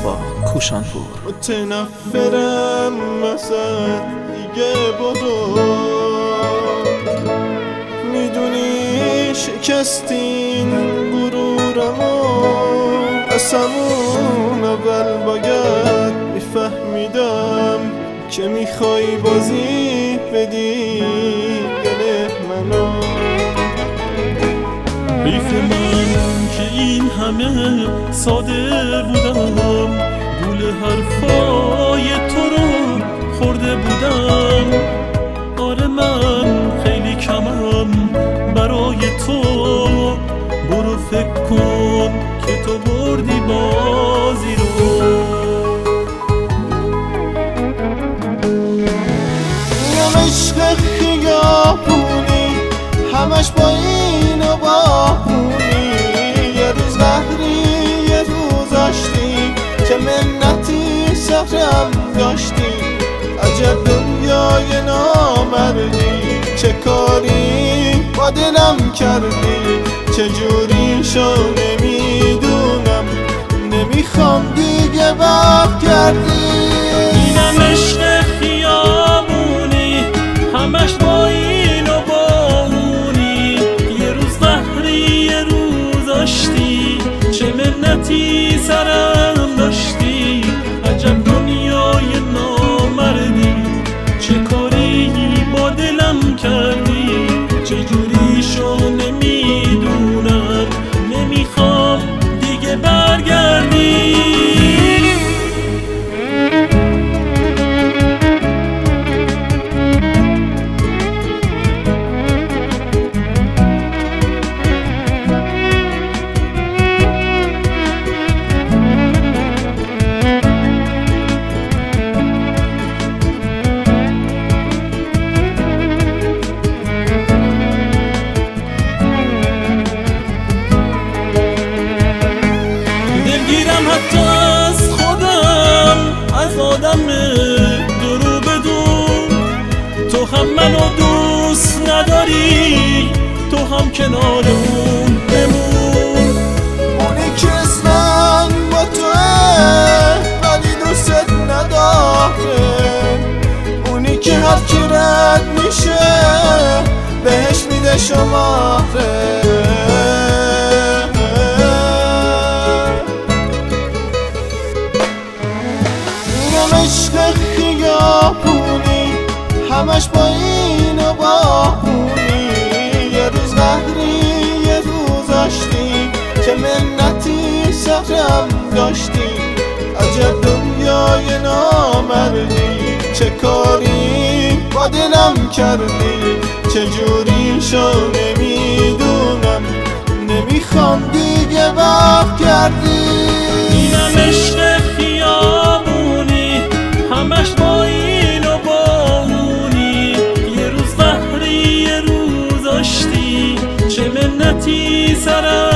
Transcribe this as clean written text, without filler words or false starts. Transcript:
مصطفی کوشانپور. متنفرم ازت دیگه بدو، میدونی شکستین غرورمو، از همون اول باید میفهمیدم که میخوای بازی بدی دل منو. حیف من که این همه ساده بودم، گول حرفای تو رو خورده بودم. آره من خیلی کمم برای تو، برو فکر کن که تو بردی بازی رو. اینم عشق خیابونی، همش با این و با اونی، یه روز قهری یه روز آشتی، چه منتی سهرم داشتی. عجب دنیای نامردی، چه کاری با دلم کردی، چه جوری شو نمیدونم، نمیخوام دیگه برگردی. اینم عشق خیابونی، همش با این و با اونی، یه روز قهری یه روز آشتی، چه منتی سرم داشتی. عجب دنیای نامردی، چه کاری با دلم کردی، چه جوری شو نمیدونم، نمیخوام دیگه برگردی. حتی از خودم، از آدم درو بدون، تو هم منو دوست نداری، تو هم کنار اون بمون. اونی که اسمن با توه ولی دوست نداره، اونی که هر کی رد میشه بهش میده شماره. عشق خیابونی، همش با این و با اونی، یه روز قهری یه روز آشتی، چه منتی سهرم داشتی. عجب دنیای نامردی، چه کاری با دلم کردی، چه جوری شو نمیدونم، نمیخوام دیگه برگردی. اینم عشق خیابونی، همش با این و با اونی، یه روز قهری یه روز آشتی، چه منتی سرم